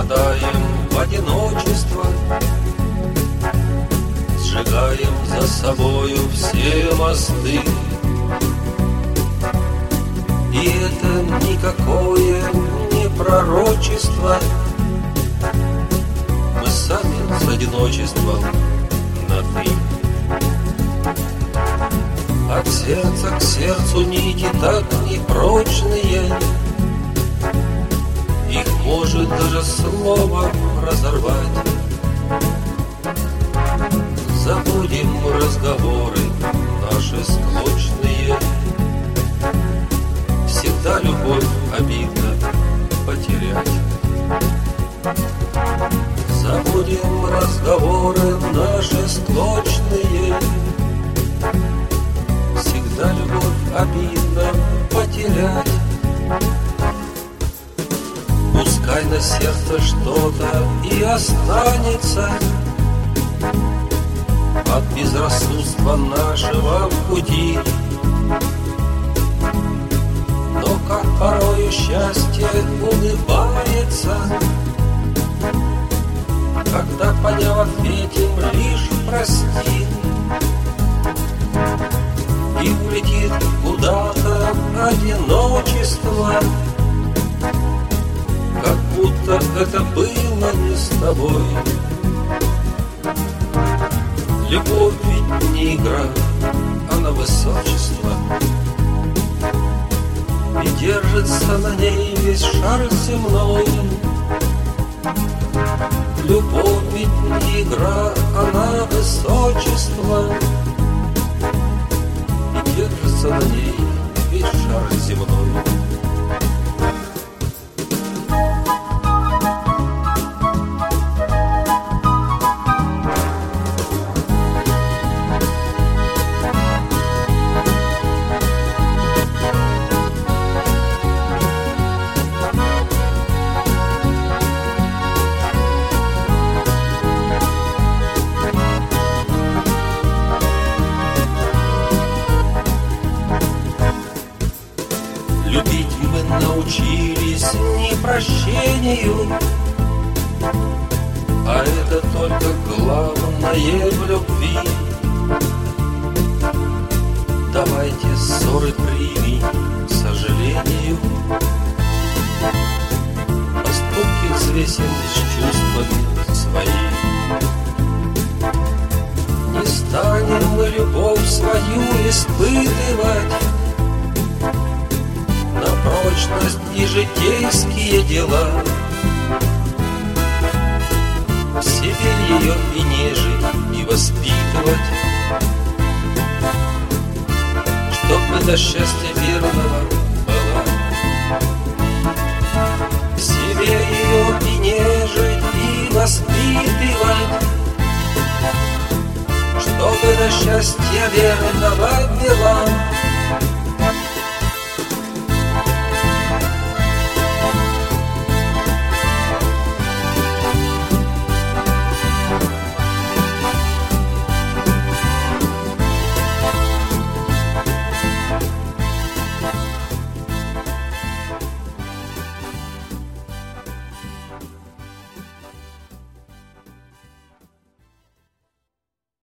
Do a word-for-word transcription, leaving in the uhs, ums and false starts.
впадаем в одиночество, сжигаем за собою все мосты. И это никакое не пророчество. Мы сами с одиночеством на «ты». От сердца к сердцу нити так непрочные, их может даже словом разорвать. Забудем разговоры наши склочные. Всегда любовь обидно потерять. Забудем разговоры наши склочные. Всегда любовь обидно потерять. Пускай на сердце что-то и останется от безрассудства нашего пути. Но как порою счастье улыбается, когда, поняв, ответим лишь «прости», и улетит куда-то одиночество, как будто это было не с тобой. Любовь ведь не игра, она высочество, и держится на ней весь шар земной. Любовь ведь не игра, она высочество, и держится на ней весь шар земной. Любить мы научились не прощению, а это только главное в любви. Давайте ссоры примем к сожалению, поступки взвесим с чувствами своими. Не станем мы любовь свою испытывать на прочность и житейские дела. В себе ее и нежить, и воспитывать, чтоб это счастье верного была. В себе ее и нежить, и воспитывать, чтоб это счастье верного была.